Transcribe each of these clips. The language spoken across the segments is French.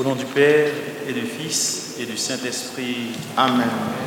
Au nom du Père et du Fils et du Saint-Esprit. Amen.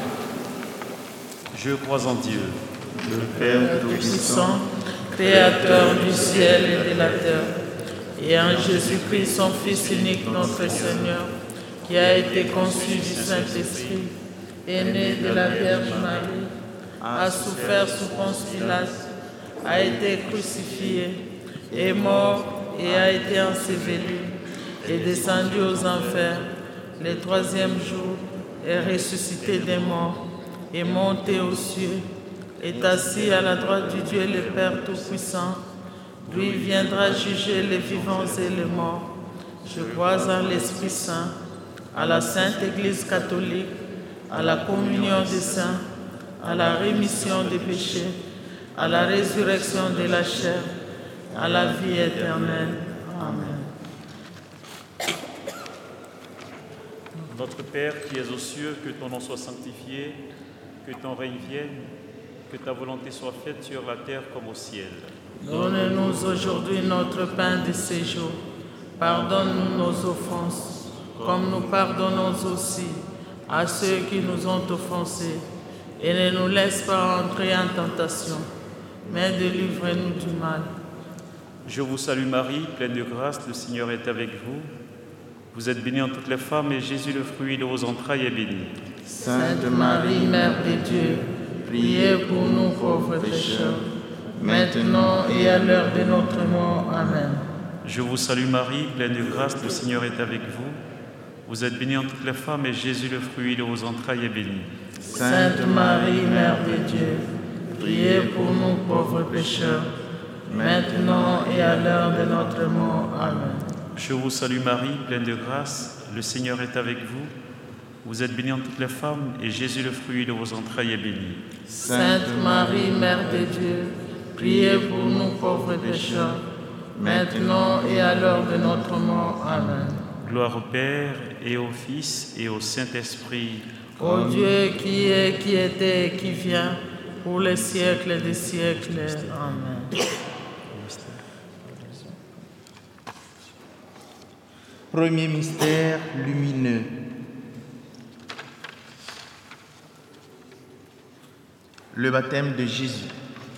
Je crois en Dieu, le Père Tout-Puissant, Créateur du ciel et de la terre, et en Jésus-Christ, son Fils unique, notre Seigneur, qui a été conçu du Saint-Esprit, est né de la Vierge Marie, a souffert sous Ponce Pilate, a été crucifié, est mort et a été enseveli, est descendu aux enfers, le troisième jour est ressuscité des morts, est monté aux cieux, est assis à la droite du Dieu le Père Tout-Puissant, d'où il viendra juger les vivants et les morts. Je crois en l'Esprit Saint, à la Sainte Église catholique, à la communion des saints, à la rémission des péchés, à la résurrection de la chair, à la vie éternelle. Amen. Notre Père qui es aux cieux, que ton nom soit sanctifié, que ton règne vienne, que ta volonté soit faite sur la terre comme au ciel. Donne-nous aujourd'hui notre pain de ce jour. Pardonne-nous nos offenses, comme nous pardonnons aussi à ceux qui nous ont offensés. Et ne nous laisse pas entrer en tentation, mais délivre-nous du mal. Je vous salue Marie, pleine de grâce, le Seigneur est avec vous. Vous êtes bénie entre toutes les femmes, et Jésus, le fruit de vos entrailles, est béni. Sainte Marie, Mère de Dieu, priez pour nous pauvres pécheurs, maintenant et à l'heure de notre mort. Amen. Je vous salue Marie, pleine de grâce, le Seigneur est avec vous. Vous êtes bénie entre toutes les femmes, et Jésus, le fruit de vos entrailles, est béni. Sainte Marie, Mère de Dieu, priez pour nous pauvres pécheurs, maintenant et à l'heure de notre mort. Amen. Je vous salue Marie, pleine de grâce, le Seigneur est avec vous. Vous êtes bénie entre toutes les femmes, et Jésus, le fruit de vos entrailles, est béni. Sainte Marie, Mère de Dieu, priez pour nous pauvres pécheurs, maintenant et à l'heure de notre mort. Amen. Gloire au Père, et au Fils, et au Saint-Esprit. Ô Dieu qui est, qui était et qui vient, pour les siècles des siècles. Amen. Premier mystère lumineux. Le baptême de Jésus.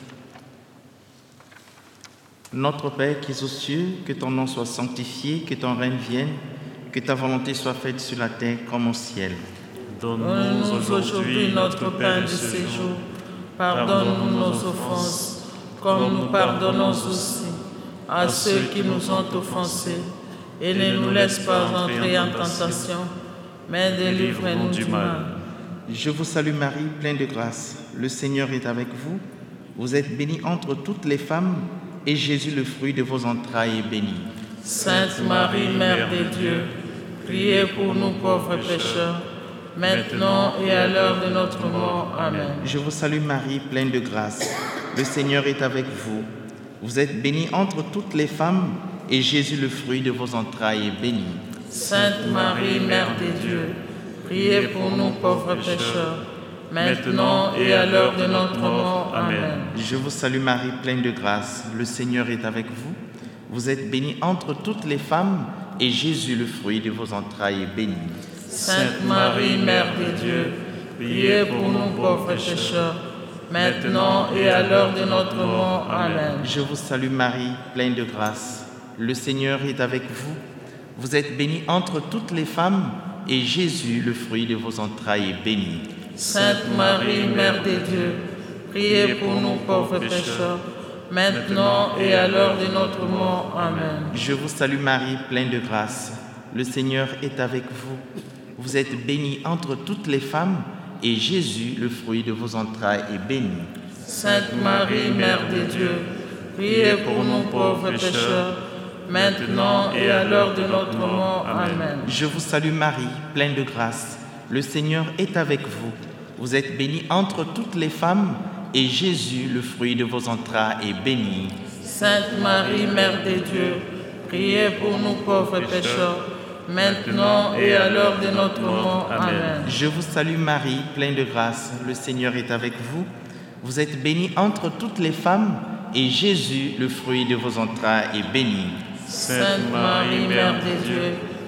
Notre Père qui es aux cieux, que ton nom soit sanctifié, que ton règne vienne, que ta volonté soit faite sur la terre comme au ciel. Donne-nous aujourd'hui notre pain de ce jour. Pardonne-nous nos offenses, comme nous pardonnons aussi à ceux qui nous ont offensés. Et ne nous laisse pas entrer en tentation, mais délivre-nous du mal. Je vous salue Marie, pleine de grâce. Le Seigneur est avec vous. Vous êtes bénie entre toutes les femmes, et Jésus, le fruit de vos entrailles, est béni. Sainte Marie, Mère de Dieu, priez pour nous pauvres pécheurs, maintenant et à l'heure de notre mort. Amen. Je vous salue Marie, pleine de grâce. Le Seigneur est avec vous. Vous êtes bénie entre toutes les femmes, et Jésus, le fruit de vos entrailles, est béni. Sainte Marie, Mère de Dieu, priez pour nous pauvres pécheurs, maintenant et à l'heure de notre mort. Amen. Je vous salue Marie, pleine de grâce. Le Seigneur est avec vous. Vous êtes bénie entre toutes les femmes, et Jésus, le fruit de vos entrailles, est béni. Sainte Marie, Mère de Dieu, priez pour nous pauvres pécheurs, maintenant et à l'heure de notre mort. Amen. Je vous salue Marie, pleine de grâce. Le Seigneur est avec vous. Vous êtes bénie entre toutes les femmes, et Jésus, le fruit de vos entrailles, est béni. Sainte Marie, Mère de Dieu, priez pour nous pauvres pécheurs, maintenant et à l'heure de notre mort. Amen. Je vous salue Marie, pleine de grâce. Le Seigneur est avec vous. Vous êtes bénie entre toutes les femmes, et Jésus, le fruit de vos entrailles, est béni. Sainte Marie, Mère de Dieu, priez pour nous pauvres pécheurs, maintenant et à l'heure de notre mort. Amen. Je vous salue Marie, pleine de grâce. Le Seigneur est avec vous. Vous êtes bénie entre toutes les femmes, et Jésus, le fruit de vos entrailles, est béni. Sainte Marie, Mère de Dieu, priez pour nous pauvres pécheurs, maintenant et à l'heure de notre mort. Amen. Je vous salue Marie, pleine de grâce. Le Seigneur est avec vous. Vous êtes bénie entre toutes les femmes, et Jésus, le fruit de vos entrailles, est béni. Sainte Marie, Mère de Dieu,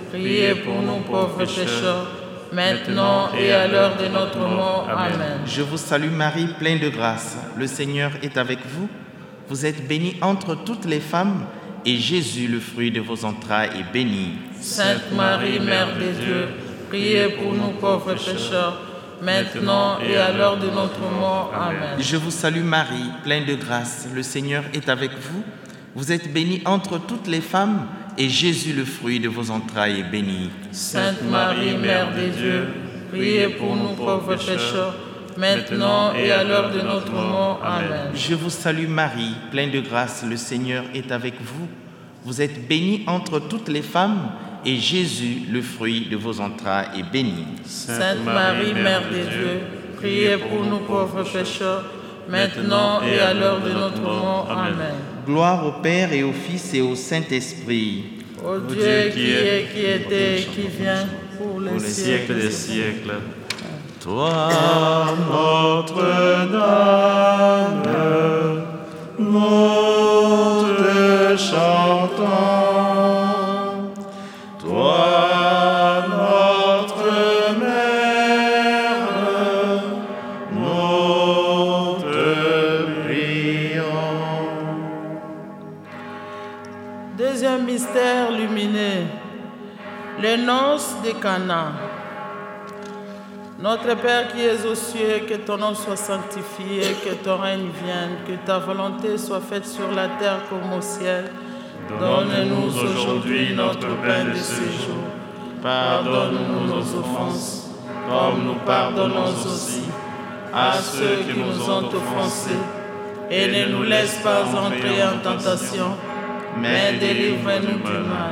priez pour nous pauvres pécheurs, maintenant et à l'heure de notre mort. Amen. Je vous salue Marie, pleine de grâce. Le Seigneur est avec vous. Vous êtes bénie entre toutes les femmes, et Jésus, le fruit de vos entrailles, est béni. Sainte Marie, Mère de Dieu, priez pour nous pauvres pécheurs, maintenant et à l'heure de notre mort. Amen. Je vous salue Marie, pleine de grâce. Le Seigneur est avec vous. Vous êtes bénie entre toutes les femmes, et Jésus, le fruit de vos entrailles, est béni. Sainte Marie, Mère de Dieu, priez pour nous pauvres pécheurs, maintenant et à l'heure de notre mort. Amen. Je vous salue Marie, pleine de grâce. Le Seigneur est avec vous. Vous êtes bénie entre toutes les femmes, et Jésus, le fruit de vos entrailles, est béni. Sainte Marie, Mère de Dieu, priez pour nous pauvres pécheurs, maintenant et à l'heure de notre mort. Amen. Gloire au Père et au Fils et au Saint-Esprit. Ô Dieu qui est, qui était et qui vient, pour les siècles des siècles. Toi, Notre-Dame, nous te chantons. Toi, notre Mère, nous te prions. Deuxième mystère lumineux, les noces de Cana. Notre Père qui es aux cieux, que ton nom soit sanctifié, que ton règne vienne, que ta volonté soit faite sur la terre comme au ciel. Donne-nous aujourd'hui notre pain de ce jour. Pardonne-nous nos offenses, comme nous pardonnons aussi à ceux qui nous ont offensés. Et ne nous laisse pas entrer en tentation, mais délivre-nous du mal.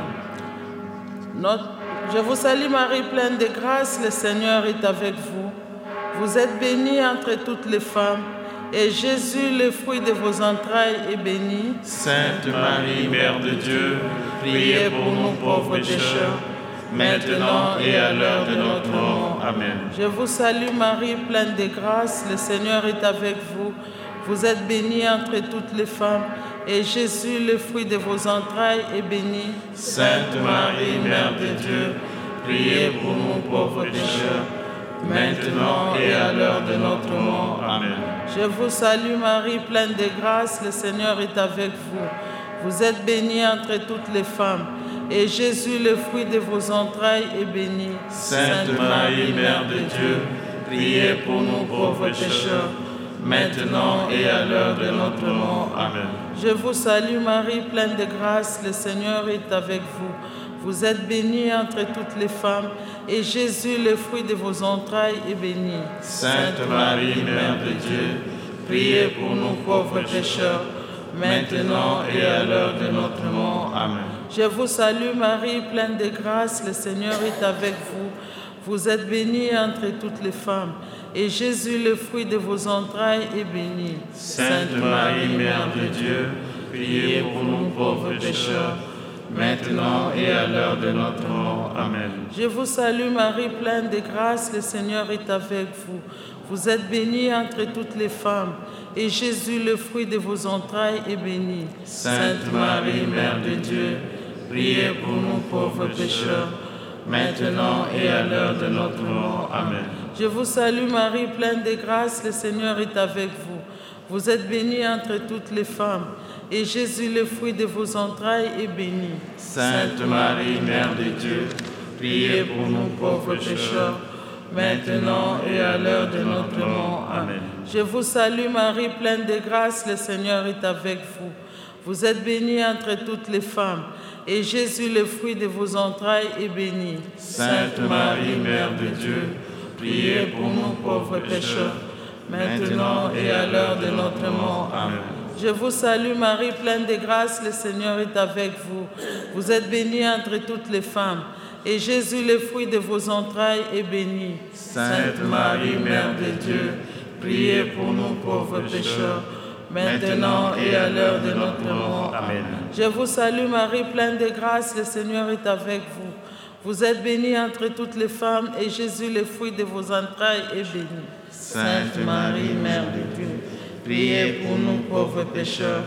Je vous salue Marie, pleine de grâce, le Seigneur est avec vous. Vous êtes bénie entre toutes les femmes, et Jésus, le fruit de vos entrailles, est béni. Sainte Marie, Mère de Dieu, priez pour nous pauvres pécheurs, maintenant et à l'heure de notre mort. Amen. Je vous salue Marie, pleine de grâce, le Seigneur est avec vous. Vous êtes bénie entre toutes les femmes, et Jésus, le fruit de vos entrailles, est béni. Sainte Marie, Mère de Dieu, priez pour nous pauvres pécheurs, maintenant et à l'heure de notre mort. Amen. Je vous salue Marie, pleine de grâce, le Seigneur est avec vous. Vous êtes bénie entre toutes les femmes, et Jésus, le fruit de vos entrailles, est béni. Sainte Marie, Mère de Dieu, priez pour nous pauvres pécheurs, maintenant et à l'heure de notre mort. Amen. Je vous salue Marie, pleine de grâce, le Seigneur est avec vous. Vous êtes bénie entre toutes les femmes, et Jésus, le fruit de vos entrailles, est béni. Sainte Marie, Mère de Dieu, priez pour nous pauvres pécheurs, maintenant et à l'heure de notre mort. Amen. Je vous salue Marie, pleine de grâce, le Seigneur est avec vous. Vous êtes bénie entre toutes les femmes, et Jésus, le fruit de vos entrailles, est béni. Sainte Marie, Mère de Dieu, priez pour nous pauvres pécheurs, maintenant et à l'heure de notre mort. Amen. Je vous salue Marie, pleine de grâce, le Seigneur est avec vous. Vous êtes bénie entre toutes les femmes, et Jésus, le fruit de vos entrailles, est béni. Sainte Marie, Mère de Dieu, priez pour nous pauvres pécheurs, maintenant et à l'heure de notre mort. Amen. Je vous salue Marie, pleine de grâce, le Seigneur est avec vous. Vous êtes bénie entre toutes les femmes, et Jésus, le fruit de vos entrailles, est béni. Sainte Marie, Mère de Dieu, priez pour nous pauvres pécheurs, maintenant et à l'heure de notre mort. Amen. Je vous salue Marie, pleine de grâce, le Seigneur est avec vous. Vous êtes bénie entre toutes les femmes, et Jésus, le fruit de vos entrailles, est béni. Sainte Marie, Mère de Dieu, priez pour nous pauvres pécheurs, maintenant et à l'heure de notre mort. Amen. Je vous salue Marie, pleine de grâce, le Seigneur est avec vous. Vous êtes bénie entre toutes les femmes, et Jésus, le fruit de vos entrailles, est béni. Sainte Marie, Mère de Dieu, priez pour nous pauvres pécheurs, maintenant et à l'heure de notre mort. Amen. Je vous salue Marie, pleine de grâce, le Seigneur est avec vous. Vous êtes bénie entre toutes les femmes, et Jésus, le fruit de vos entrailles, est béni. Sainte Marie, Mère de Dieu, priez pour nous pauvres pécheurs,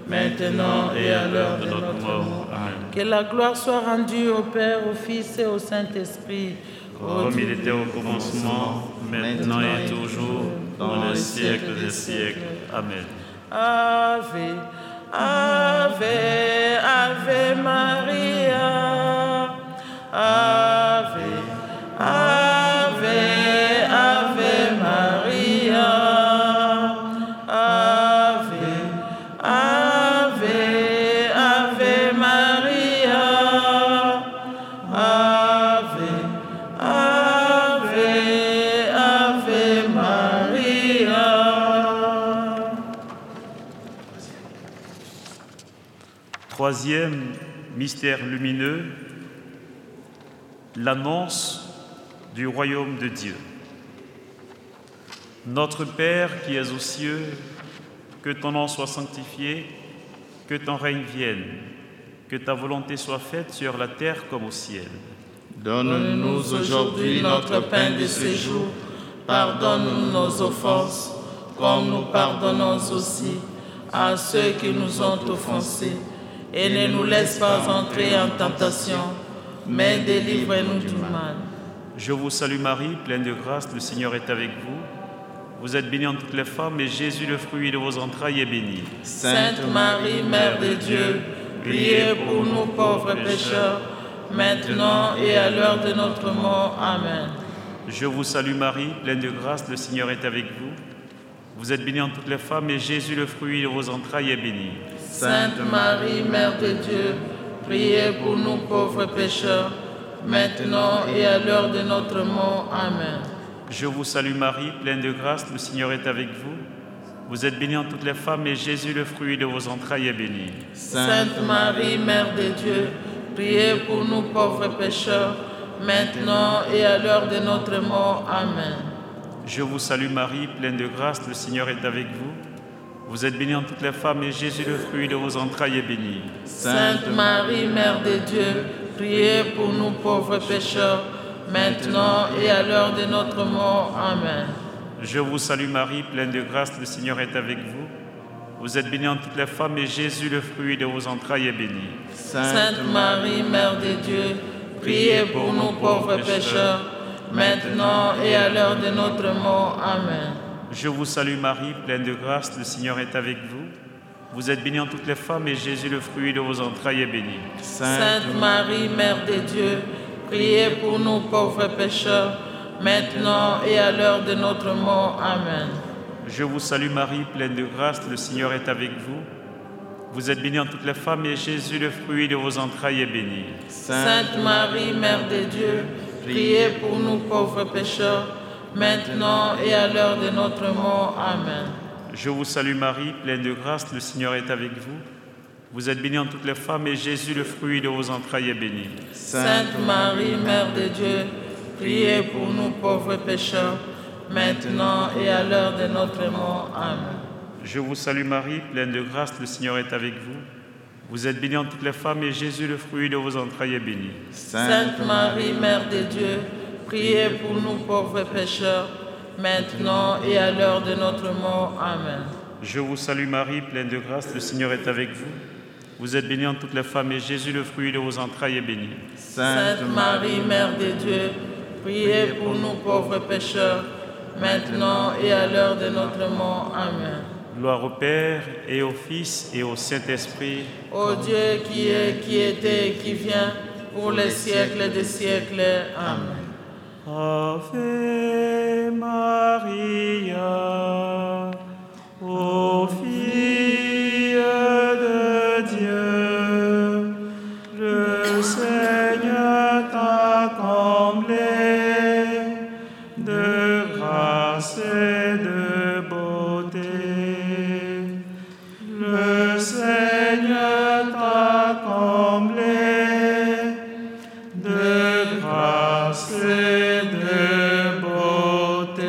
maintenant et à l'heure de notre mort. Amen. Que la gloire soit rendue au Père, au Fils et au Saint-Esprit, comme il était au commencement, maintenant et toujours, dans le siècle des siècles. Amen. Ave, Ave, Ave Maria. Ave, Ave, Ave Maria. Ave, Ave, Ave Maria. Ave, Ave, Ave Maria. Troisième mystère lumineux, l'annonce du royaume de Dieu. Notre Père qui es aux cieux, que ton nom soit sanctifié, que ton règne vienne, que ta volonté soit faite sur la terre comme au ciel. Donne-nous aujourd'hui notre pain de ce jour. Pardonne-nous nos offenses, comme nous pardonnons aussi à ceux qui nous ont offensés. Et ne nous laisse pas entrer en tentation, mais délivre-nous du mal. Je vous salue Marie, pleine de grâce, le Seigneur est avec vous. Vous êtes bénie entre toutes les femmes, et Jésus, le fruit de vos entrailles, est béni. Sainte Marie, Mère de Dieu, priez pour nous pauvres pécheurs, maintenant et à l'heure de notre mort. Amen. Je vous salue Marie, pleine de grâce, le Seigneur est avec vous. Vous êtes bénie entre toutes les femmes, et Jésus, le fruit de vos entrailles, est béni. Sainte Marie, Mère de Dieu, priez pour nous pauvres pécheurs, maintenant et à l'heure de notre mort. Amen. Je vous salue Marie, pleine de grâce, le Seigneur est avec vous. Vous êtes bénie entre toutes les femmes, et Jésus, le fruit de vos entrailles, est béni. Sainte Marie, Mère de Dieu, priez pour nous pauvres pécheurs, maintenant et à l'heure de notre mort. Amen. Je vous salue Marie, pleine de grâce, le Seigneur est avec vous. Vous êtes bénie entre toutes les femmes, et Jésus, le fruit de vos entrailles, est béni. Sainte Marie, Mère de Dieu, priez pour nous pauvres pécheurs, maintenant et à l'heure de notre mort. Amen. Je vous salue Marie, pleine de grâce, le Seigneur est avec vous. Vous êtes bénie entre toutes les femmes, et Jésus, le fruit de vos entrailles, est béni. Sainte Marie, Mère de Dieu, priez pour nous pauvres pécheurs, maintenant et à l'heure de notre mort. Amen. Je vous salue Marie, pleine de grâce, le Seigneur est avec vous. Vous êtes bénie entre toutes les femmes, et Jésus, le fruit de vos entrailles, est béni. Sainte Marie, Mère de Dieu, priez pour nous pauvres pécheurs, maintenant et à l'heure de notre mort. Amen. Je vous salue Marie, pleine de grâce, le Seigneur est avec vous. Vous êtes bénie entre toutes les femmes, et Jésus, le fruit de vos entrailles, est béni. Sainte Marie, Mère de Dieu, priez pour nous pauvres pécheurs, maintenant et à l'heure de notre mort. Amen. Je vous salue Marie, pleine de grâce, le Seigneur est avec vous. Vous êtes bénie entre toutes les femmes, et Jésus, le fruit de vos entrailles, est béni. Sainte Marie, Mère de Dieu, priez pour nous pauvres pécheurs, maintenant et à l'heure de notre mort. Amen. Je vous salue Marie, pleine de grâce, le Seigneur est avec vous. Vous êtes bénie entre toutes les femmes, et Jésus, le fruit de vos entrailles, est béni. Sainte Marie, Mère de Dieu, priez pour nous pauvres pécheurs, maintenant et à l'heure de notre mort. Amen. Je vous salue Marie, pleine de grâce, le Seigneur est avec vous. Vous êtes bénie entre toutes les femmes, et Jésus, le fruit de vos entrailles, est béni. Sainte Marie, Mère de Dieu, priez pour nous pauvres pécheurs, maintenant et à l'heure de notre mort. Amen. Gloire au Père, et au Fils, et au Saint-Esprit. Ô Dieu qui est, qui était et qui vient, pour les siècles des siècles. Amen. Ave Maria, ô fille de Dieu, le Seigneur t'a comblée de grâce et de beauté. Le Seigneur t'a comblée de grâce et de beauté.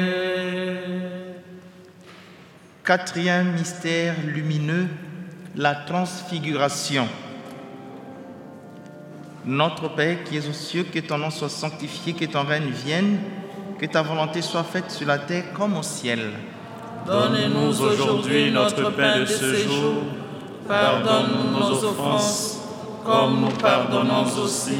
Quatrième mystère lumineux, la transfiguration. Notre Père qui es aux cieux, que ton nom soit sanctifié, que ton règne vienne, que ta volonté soit faite sur la terre comme au ciel. Donne-nous aujourd'hui notre pain de ce jour. Pardonne-nous nos offenses, comme nous pardonnons aussi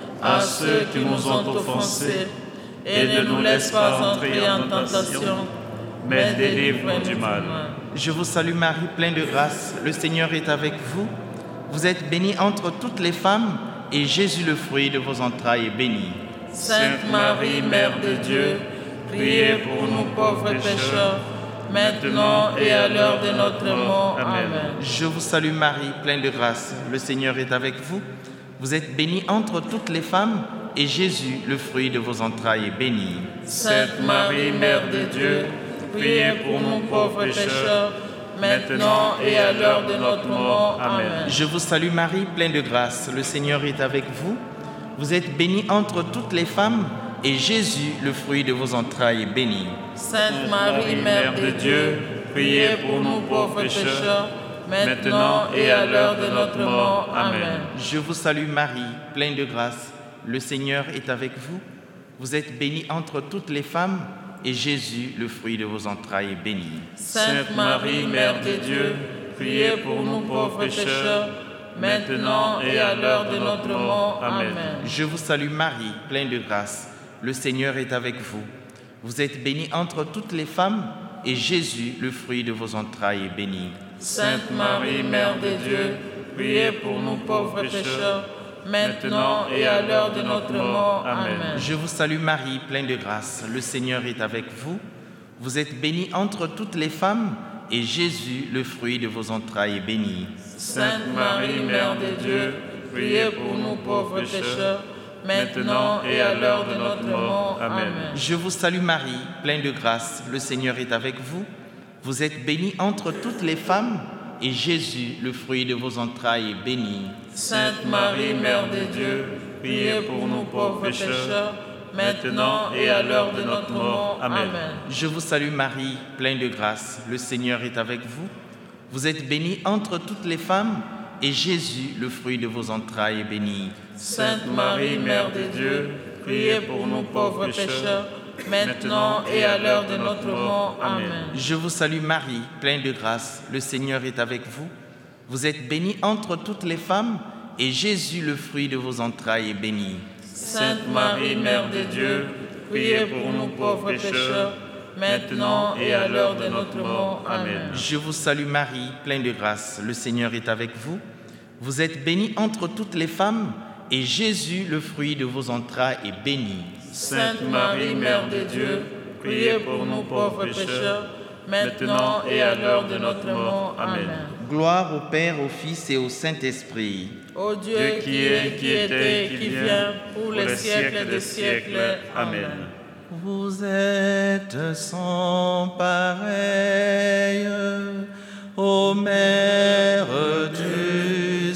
à ceux qui nous ont offensés. Et ne nous laisse pas entrer en tentation, mais délivre-nous du mal. Je vous salue Marie, pleine de grâce, le Seigneur est avec vous. Vous êtes bénie entre toutes les femmes, et Jésus, le fruit de vos entrailles, est béni. Sainte Marie, Mère de Dieu, priez pour nous pauvres pécheurs, maintenant et à l'heure de notre mort. Amen. Je vous salue Marie, pleine de grâce, le Seigneur est avec vous. Vous êtes bénie entre toutes les femmes, et Jésus, le fruit de vos entrailles, est béni. Sainte Marie, Mère de Dieu, priez pour nous pauvres pécheurs, maintenant et à l'heure de notre mort. Amen. Je vous salue Marie, pleine de grâce, le Seigneur est avec vous. Vous êtes bénie entre toutes les femmes, et Jésus, le fruit de vos entrailles, est béni. Sainte Marie, Mère de Dieu, priez pour nous pauvres pécheurs, maintenant et à l'heure de notre mort. Amen. Je vous salue Marie, pleine de grâce, le Seigneur est avec vous. Vous êtes bénie entre toutes les femmes, et Jésus, le fruit de vos entrailles, est béni. Sainte Marie, Mère de Dieu, priez pour nous pauvres pécheurs, maintenant et à l'heure de notre mort. Amen. Je vous salue Marie, pleine de grâce, le Seigneur est avec vous. Vous êtes bénie entre toutes les femmes, et Jésus, le fruit de vos entrailles, est béni. Sainte Marie, Mère de Dieu, priez pour nous pauvres pécheurs, maintenant et à l'heure de notre mort. Amen. Je vous salue Marie, pleine de grâce, le Seigneur est avec vous. Vous êtes bénie entre toutes les femmes, et Jésus, le fruit de vos entrailles, est béni. Sainte Marie, Mère de Dieu, priez pour nous pauvres pécheurs, maintenant et à l'heure de notre mort. Amen. Je vous salue Marie, pleine de grâce, le Seigneur est avec vous. Vous êtes bénie entre toutes les femmes, et Jésus, le fruit de vos entrailles, est béni. Sainte Marie, Mère de Dieu, priez pour nous pauvres pécheurs, maintenant et à l'heure de notre mort. Amen. Je vous salue Marie, pleine de grâce, le Seigneur est avec vous. Vous êtes bénie entre toutes les femmes, et Jésus, le fruit de vos entrailles, est béni. Sainte Marie, Mère de Dieu, priez pour nous pauvres pécheurs, maintenant et à l'heure de notre mort. Amen. Je vous salue Marie, pleine de grâce, le Seigneur est avec vous. Vous êtes bénie entre toutes les femmes, et Jésus, le fruit de vos entrailles, est béni. Sainte Marie, Mère de Dieu, priez pour nous pauvres pécheurs, maintenant et à l'heure de notre mort. Amen. Je vous salue Marie, pleine de grâce, le Seigneur est avec vous. Vous êtes bénie entre toutes les femmes, et Jésus, le fruit de vos entrailles, est béni. Sainte Marie, Mère de Dieu, priez pour nous pauvres pécheurs, maintenant et à l'heure de notre mort. Amen. Gloire au Père, au Fils et au Saint-Esprit. Ô Dieu qui est, qui était et qui vient, pour les siècles des siècles. Amen. Vous êtes sans pareil, ô Mère du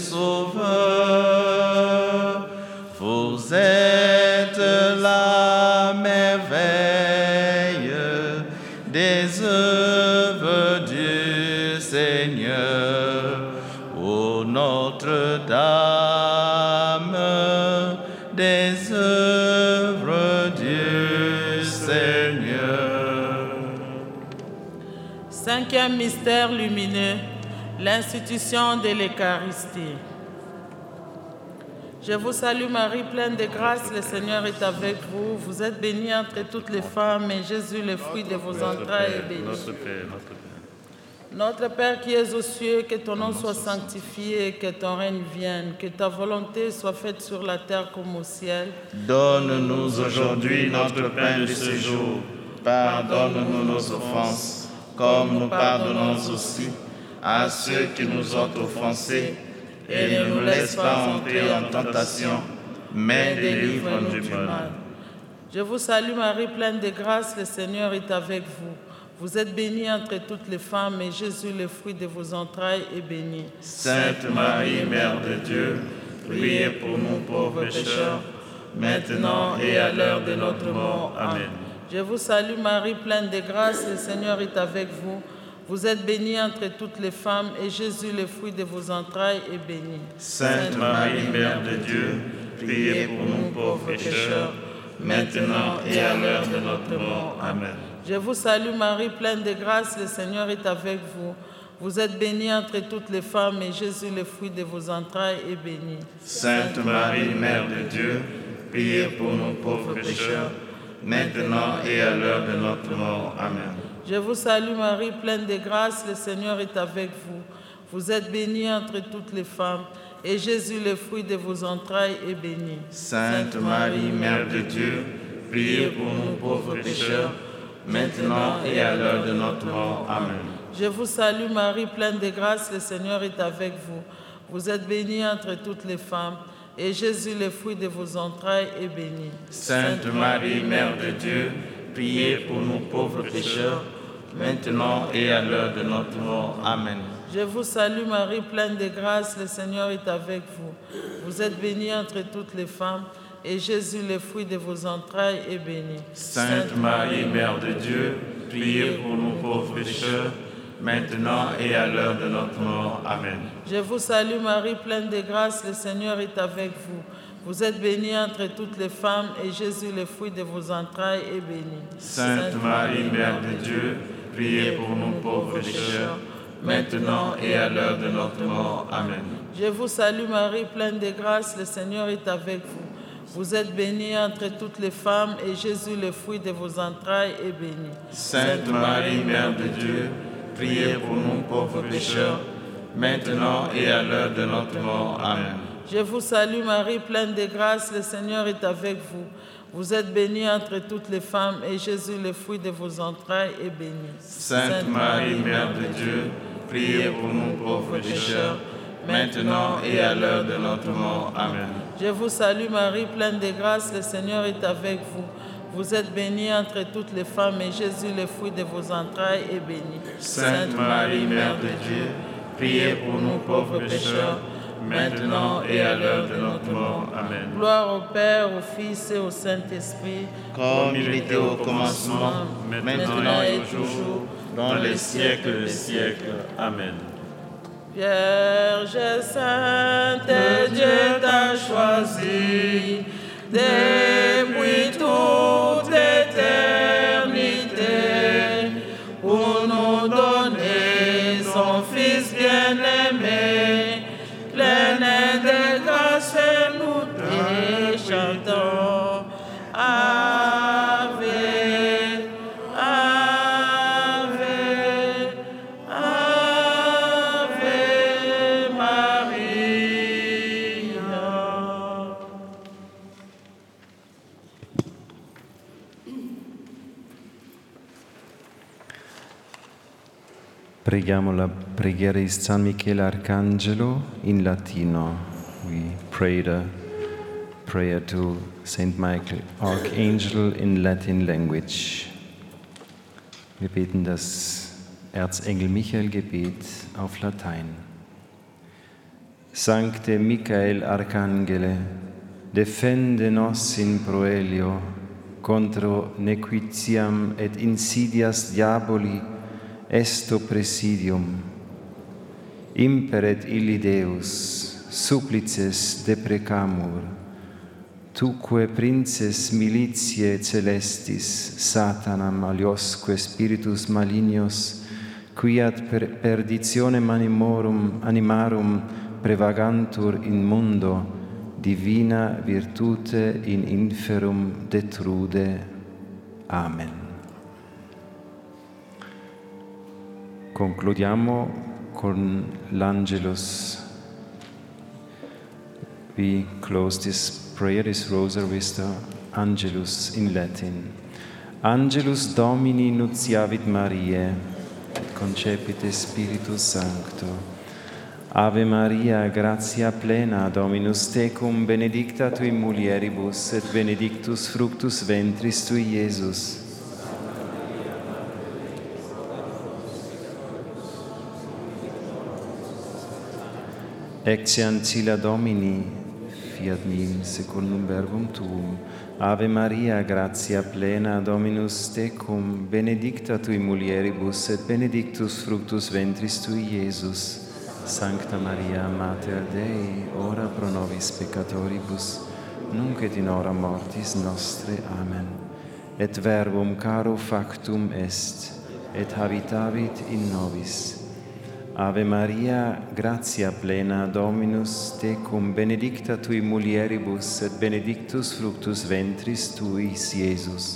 Sauveur. Vous êtes la merveille des œuvres du Seigneur, ô Notre-Dame des œuvres du Seigneur. Cinquième mystère lumineux, l'institution de l'Eucharistie. Je vous salue Marie, pleine de grâce, le Seigneur est avec vous. Vous êtes bénie entre toutes les femmes, et Jésus, le fruit de vos entrailles, est béni. Notre Père qui es aux cieux, que ton nom soit sanctifié, que ton règne vienne, que ta volonté soit faite sur la terre comme au ciel. Donne-nous aujourd'hui notre pain de ce jour. Pardonne-nous nos offenses, comme nous pardonnons aussi à ceux qui nous ont offensés. Et ne nous laisse pas entrer en tentation, mais délivre-nous du mal. Je vous salue Marie, pleine de grâce, le Seigneur est avec vous. Vous êtes bénie entre toutes les femmes, et Jésus, le fruit de vos entrailles, est béni. Sainte Marie, Mère de Dieu, priez pour nous pauvres pécheurs, maintenant et à l'heure de notre mort. Amen. Je vous salue Marie, pleine de grâce, le Seigneur est avec vous. Vous êtes bénie entre toutes les femmes, et Jésus, le fruit de vos entrailles, est béni. Sainte Marie, Mère de Dieu, priez pour nous pauvres pécheurs, maintenant et à l'heure de notre mort. Amen. Je vous salue Marie, pleine de grâce, le Seigneur est avec vous. Vous êtes bénie entre toutes les femmes, et Jésus, le fruit de vos entrailles, est béni. Sainte Marie, Mère de Dieu, priez pour nous pauvres pécheurs, maintenant et à l'heure de notre mort. Amen. Je vous salue Marie, pleine de grâce, le Seigneur est avec vous. Vous êtes bénie entre toutes les femmes, et Jésus, le fruit de vos entrailles, est béni. Sainte Marie, Mère de Dieu, priez pour nous pauvres pécheurs, maintenant et à l'heure de notre mort. Amen. Je vous salue Marie, pleine de grâce, le Seigneur est avec vous. Vous êtes bénie entre toutes les femmes, et Jésus, le fruit de vos entrailles, est béni. Sainte Marie, Mère de Dieu, priez pour nous pauvres pécheurs, maintenant et à l'heure de notre mort. Amen. Je vous salue Marie, pleine de grâce, le Seigneur est avec vous. Vous êtes bénie entre toutes les femmes, et Jésus, le fruit de vos entrailles, est béni. Sainte Marie, Mère de Dieu, priez pour nous pauvres pécheurs, maintenant et à l'heure de notre mort. Amen. Je vous salue Marie, pleine de grâce, le Seigneur est avec vous. Vous êtes bénie entre toutes les femmes, et Jésus, le fruit de vos entrailles, est béni. Sainte Marie, Mère de Dieu, priez pour nous pauvres pécheurs, maintenant et à l'heure de notre mort. Amen. Je vous salue Marie, pleine de grâce, le Seigneur est avec vous. Vous êtes bénie entre toutes les femmes, et Jésus, le fruit de vos entrailles, est béni. Sainte Marie, Mère de Dieu, priez pour nous pauvres pécheurs, maintenant et à l'heure de notre mort. Amen. Je vous salue Marie, pleine de grâce, le Seigneur est avec vous. Vous êtes bénie entre toutes les femmes, et Jésus, le fruit de vos entrailles, est béni. Sainte Marie, Mère de Dieu, priez pour nous pauvres pécheurs, maintenant et à l'heure de notre mort. Amen. Je vous salue Marie, pleine de grâce, le Seigneur est avec vous. Vous êtes bénie entre toutes les femmes, et Jésus, le fruit de vos entrailles, est béni. Sainte Marie, Mère de Dieu, priez pour nous pauvres pécheurs, maintenant et à l'heure de notre mort. Amen. Gloire au Père, au Fils et au Saint-Esprit, comme il était au commencement, maintenant et toujours, dans les siècles des siècles. Amen. Vierge sainte, Dieu t'a choisi depuis toute l'éternité pour nous donner son Fils bien-aimé, plein de grâce, nous te chantons. Ave, Ave, Ave Maria. Preghiamo la preghiera di San Michele Arcangelo in latino. We pray the prayer to Saint Michael Archangel in Latin language. Wir beten das Erzengel Michael Gebet auf Latein. Sancte Michael Arcangele, defende nos in proelio contro nequitiam et insidias diaboli esto presidium. Imperet illi Deus, supplices deprecamur, tuque princes militiae celestis, Satanam aliosque spiritus malignos, quiat per perditionem animarum prevagantur in mundo, divina virtute in inferum detrude. Amen. Concludiamo con l'Angelus. We close this prayer, this rosary, with the Angelus in Latin. Angelus Domini nuntiavit Mariae, et concepite Spiritus Sancto. Ave Maria, gratia plena, Dominus tecum, benedicta tui mulieribus, et benedictus fructus ventris tui, Iesus. Ecce ancilla Domini, fiat mi secundum verbum tuum. Ave Maria, gratia plena, Dominus tecum, benedicta tui mulieribus, et benedictus fructus ventris tui, Iesus. Sancta Maria, Mater Dei, ora pro nobis peccatoribus, nunc et in hora mortis nostre. Amen. Et verbum caro factum est, et habitavit in nobis. Ave Maria, gratia plena, Dominus tecum, benedicta tui mulieribus, et benedictus fructus ventris tuis, Iesus.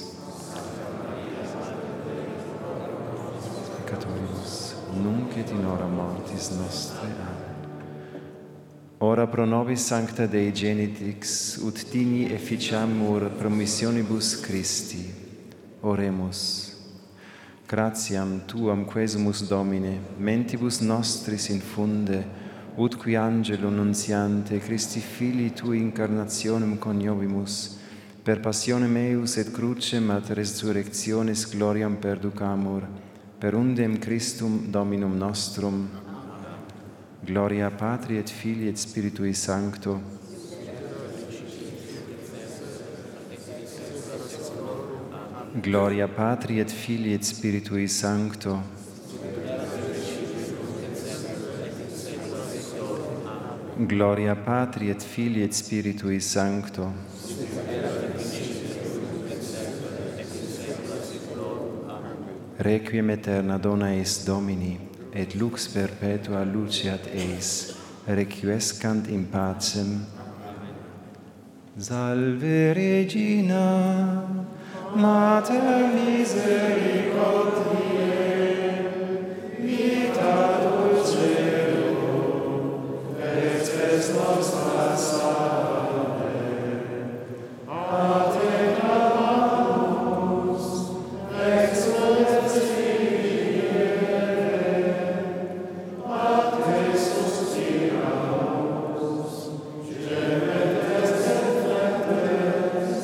Peccatoribus, nunc et in hora mortis nostre. Amen. Ora pro nobis sancta Dei Genitix, ut digni efficiamur promissionibus Christi. Oremus. Gratiam Tuam quesumus Domine, mentibus nostris infunde, ut qui angelo nuntiante Christi Filii Tui incarnationem coniovimus, per passionem eius et crucem ad resurrectionis gloriam perducamur, per undem Christum Dominum nostrum. Gloria Patri et Filii et Spiritui Sancto. Gloria Patri et Filii et Spiritui Sancto. Gloria Patri et Filii et Spiritui Sancto. Requiem aeterna dona eis Domini, et lux perpetua luceat eis, requiescant in pacem. Salve Regina, Mater misericordiae, vita dulcedo, et spes nostra salve. A te clamamus, exules Kyrie, a te suspiramus, gementes et flentes,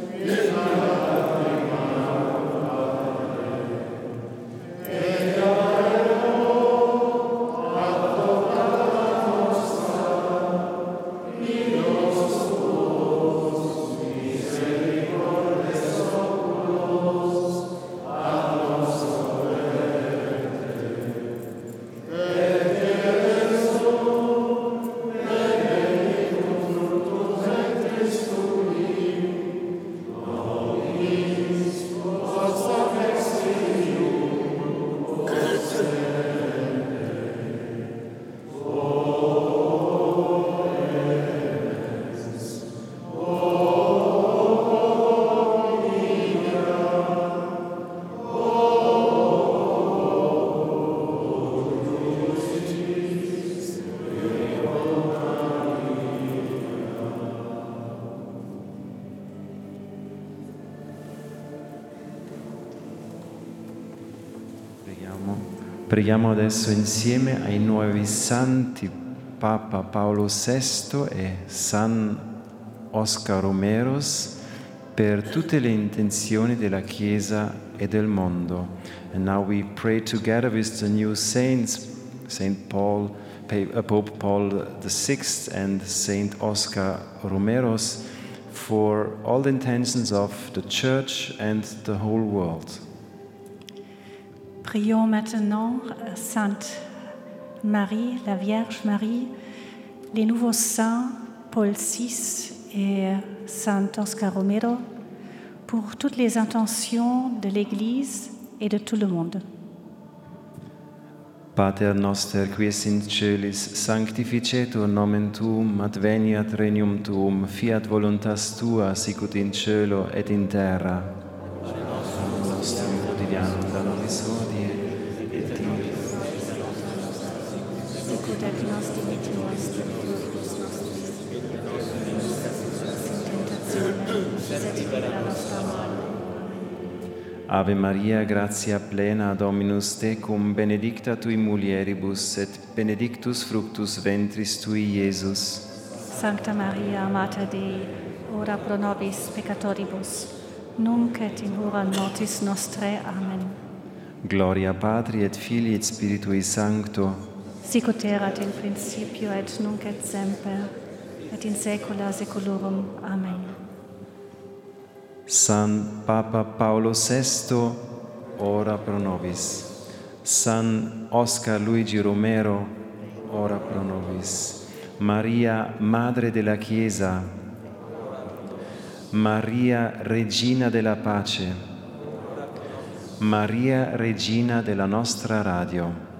Preghiamo adesso insieme ai nuovi santi Papa Paolo VI e San Oscar Romeros per tutte le intenzioni della Chiesa e del mondo. And now we pray together with the new saints, Saint Paul, Pope Paul VI and Saint Oscar Romeros, for all the intentions of the Church and the whole world. Prions maintenant Sainte Marie, la Vierge Marie, les nouveaux saints Paul VI et Saint Oscar Romero pour toutes les intentions de l'Église et de tout le monde. Pater noster, qui es in celis, sanctificetur nomen tuum, adveniat regnum tuum, fiat voluntas tua, sicut in cielo et in terra. Panem nostrum quotidianum da nobis hodie, et dimitte sicut et nos dimitte nostri turpus nostris, et libera nos da male. Ave Maria, gratia plena, Dominus tecum, benedicta tui mulieribus, et benedictus fructus ventris tui, Iesus. Sancta Maria, Mater Dei, ora pro nobis peccatoribus, nunc et in hora mortis nostrae. Amen. Gloria Patri et Filii et Spiritui Sancto. Sicut erat in principio et nunc et semper, et in saecula saeculorum. Amen. San Papa Paolo VI, ora pro nobis. San Oscar Luigi Romero, ora pro nobis. Maria, Madre della Chiesa. Maria, Regina della Pace. Maria, Regina della nostra radio.